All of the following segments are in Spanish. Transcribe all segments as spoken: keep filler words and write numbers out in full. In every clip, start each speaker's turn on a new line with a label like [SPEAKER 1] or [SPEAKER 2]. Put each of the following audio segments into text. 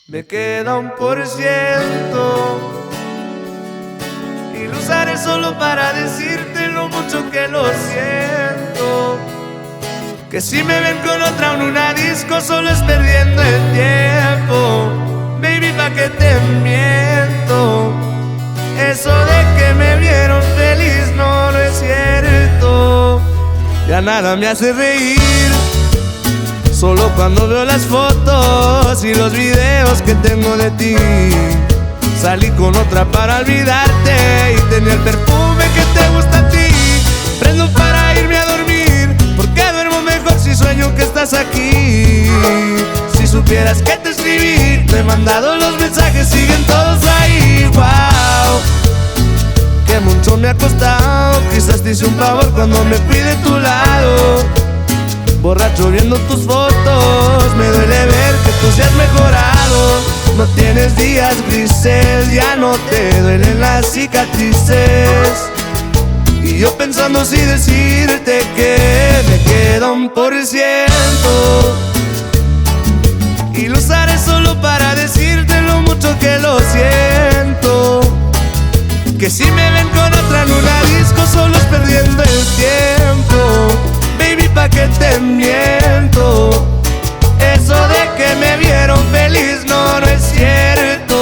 [SPEAKER 1] Me queda un por ciento y lo usaré solo para decirte lo mucho que lo siento. Que si me ven con otra en una disco solo es perdiendo el tiempo. Baby, pa' que te miento. Eso de que me vieron feliz no, no es cierto. Ya nada me hace reír, solo cuando veo las fotos y los videos que tengo de ti. Salí con otra para olvidarte y tenía el perfume que te gusta a ti. Prendo para irme a dormir, porque duermo mejor si sueño que estás aquí. Si supieras que te escribí, te he mandado los mensajes, siguen todos ahí. Wow, que mucho me ha costado, quizás te hice un favor cuando me fui de tu lado. Borracho viendo tus fotos, me duele ver que tú seas mejorado. No tienes días grises, ya no te duelen las cicatrices. Y yo pensando si decirte que me queda un por ciento y lo usaré solo para decirte lo mucho que lo siento. Que si me ven con otra en una disco solo es perdiendo el tiempo. Baby, pa' que te miento. Eso de que me vieron feliz no, no es cierto.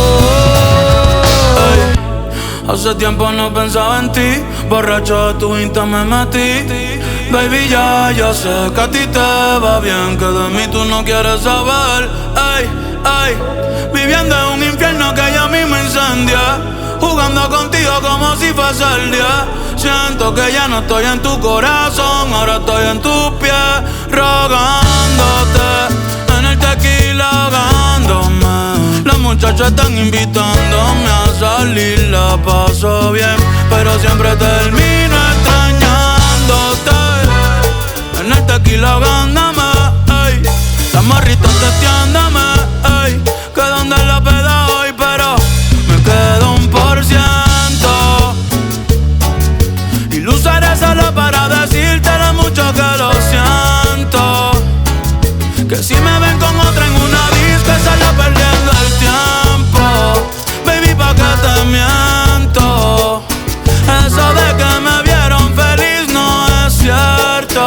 [SPEAKER 2] Ay, hace tiempo no pensaba en ti, borracho de tu Insta me metí. Baby, ya, ya sé que a ti te va bien, que de mí tú no quieres saber. Ay, ay, viviendo en un infierno que ya a mí me incendia, jugando contigo como si fuese el día. Siento que ya no estoy en tu corazón, ahora estoy en tus pies, rogándote, en el tequila ahogándome. Las muchachas están invitándome a salir, la paso bien, pero siempre termino extrañándote, en el tequila ahogándome. Ey, las morritas testeándome, ey, que donde la peda hoy, pero me quedo un por ciento y lo usaré solo para decirte lo mucho que lo siento. Que si me ven con otra en una disco solo perdiendo el tiempo. Baby, pa' que te miento. Eso de que me vieron feliz no es cierto.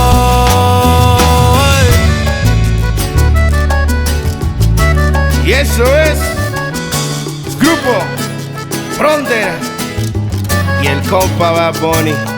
[SPEAKER 3] Y eso es Grupo Frontera y el compa Bad Bunny.